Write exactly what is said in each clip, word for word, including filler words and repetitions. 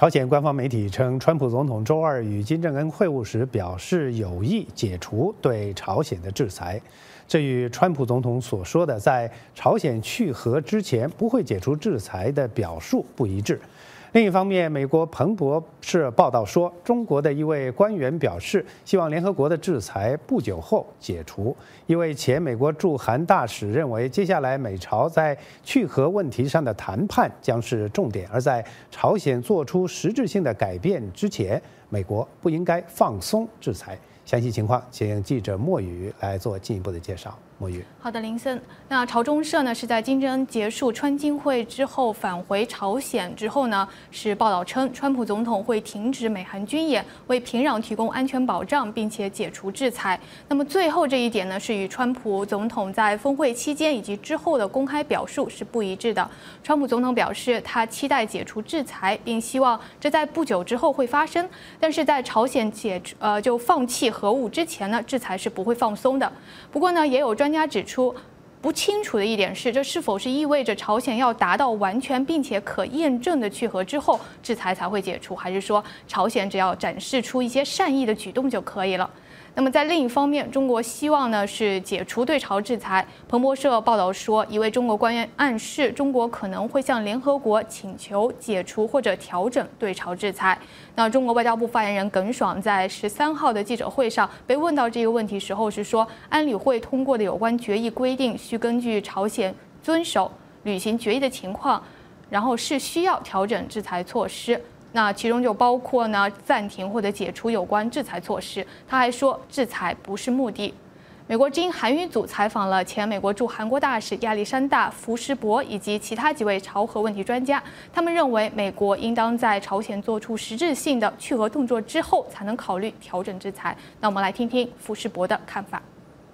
朝鲜官方媒体称，川普总统周二与金正恩会晤时表示有意解除对朝鲜的制裁，这与川普总统所说的在朝鲜去核之前不会解除制裁的表述不一致。另一方面，美国彭博社报道说，中国的一位官员表示，希望联合国的制裁不久后解除。一位前美国驻韩大使认为，接下来美朝在去核问题上的谈判将是重点，而在朝鲜做出实质性的改变之前，美国不应该放松制裁。详细情况，请记者莫宇来做进一步的介绍。莫宇， 好的，林森。那朝中社呢是在金正恩结束川金会之后返回朝鲜之后呢，是报道称，川普总统会停止美韩军演，为平壤提供安全保障，并且解除制裁。那么最后这一点呢，是与川普总统在峰会期间以及之后的公开表述是不一致的。川普总统表示，他期待解除制裁，并希望这在不久之后会发生。但是在朝鲜解呃就放弃核武之前呢，制裁是不会放松的。不过呢，也有专家指出，不清楚的一点是，这是否是意味着朝鲜要达到完全并且可验证的去核之后，制裁才会解除，还是说朝鲜只要展示出一些善意的举动就可以了？那么在另一方面，中国希望呢是解除对朝制裁。彭博社报道说，一位中国官员暗示，中国可能会向联合国请求解除或者调整对朝制裁。那中国外交部发言人耿爽在十三号的记者会上被问到这个问题时候是说，安理会通过的有关决议规定，需根据朝鲜遵守履行决议的情况，然后是需要调整制裁措施。那其中就包括呢暂停或者解除有关制裁措施。他还说，制裁不是目的。美国之音韩语组采访了前美国驻韩国大使亚历山大·福什伯以及其他几位朝核问题专家，他们认为美国应当在朝鲜做出实质性的去核动作之后，才能考虑调整制裁。那我们来听听福什伯的看法。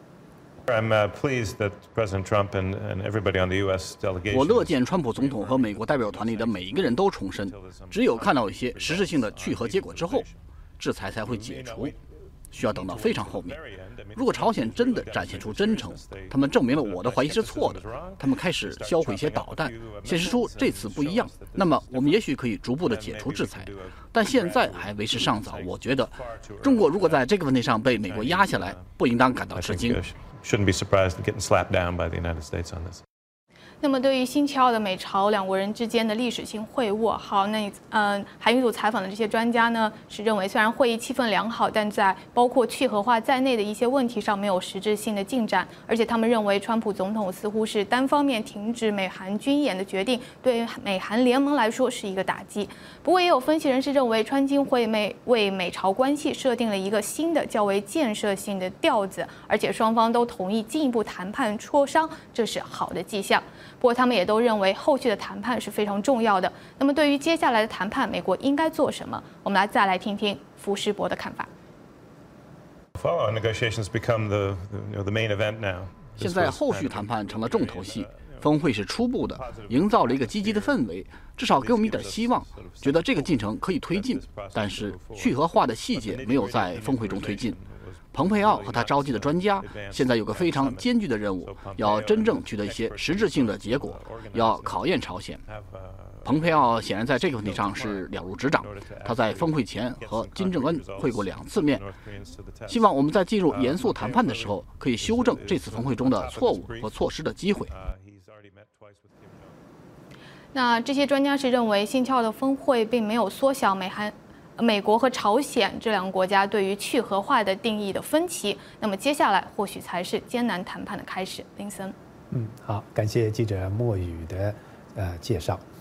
我乐见川普总统和美国代表团里的每一个人都重申，只有看到一些实质性的去核结果之后，制裁才会解除，需要等到非常后面。如果朝鲜真的展现出真诚，他们证明了我的怀疑是错的，他们开始销毁一些导弹，显示出这次不一样，那么我们也许可以逐步的解除制裁。但现在还为时尚早，我觉得中国如果在这个问题上被美国压下来，不应当感到吃惊。 Shouldn't be surprised at getting slapped down by the United States on this. 那么，对于星期二的美朝两国人之间的历史性会晤，好，那嗯、呃，韩语组采访的这些专家呢，是认为虽然会议气氛良好，但在包括去核化在内的一些问题上没有实质性的进展，而且他们认为川普总统似乎是单方面停止美韩军演的决定，对美韩联盟来说是一个打击。不过，也有分析人士认为，川金会美为美朝关系设定了一个新的较为建设性的调子，而且双方都同意进一步谈判磋商，这是好的迹象。不过，他们也都认为后续的谈判是非常重要的。那么，对于接下来的谈判，美国应该做什么？我们来再来听听福什伯的看法。 现在后续谈判成了重头戏，峰会是初步的，营造了一个积极的氛围，至少给我们一点希望，觉得这个进程可以推进。但是去核化的细节没有在峰会中推进。蓬佩奥和他召集的专家现在有个非常艰巨的任务，要真正取得一些实质性的结果，要考验朝鲜。蓬佩奥显然在这个问题上是了如指掌，他在峰会前和金正恩会过两次面，希望我们在进入严肃谈判的时候，可以修正这次峰会中的错误和错失的机会。 那这些专家是认为，星期二的峰会并没有缩小美韩。美国和朝鲜这两个国家对于去核化的定义的分歧，那么接下来或许才是艰难谈判的开始。林森， 嗯，好，感谢记者莫宇的呃介绍。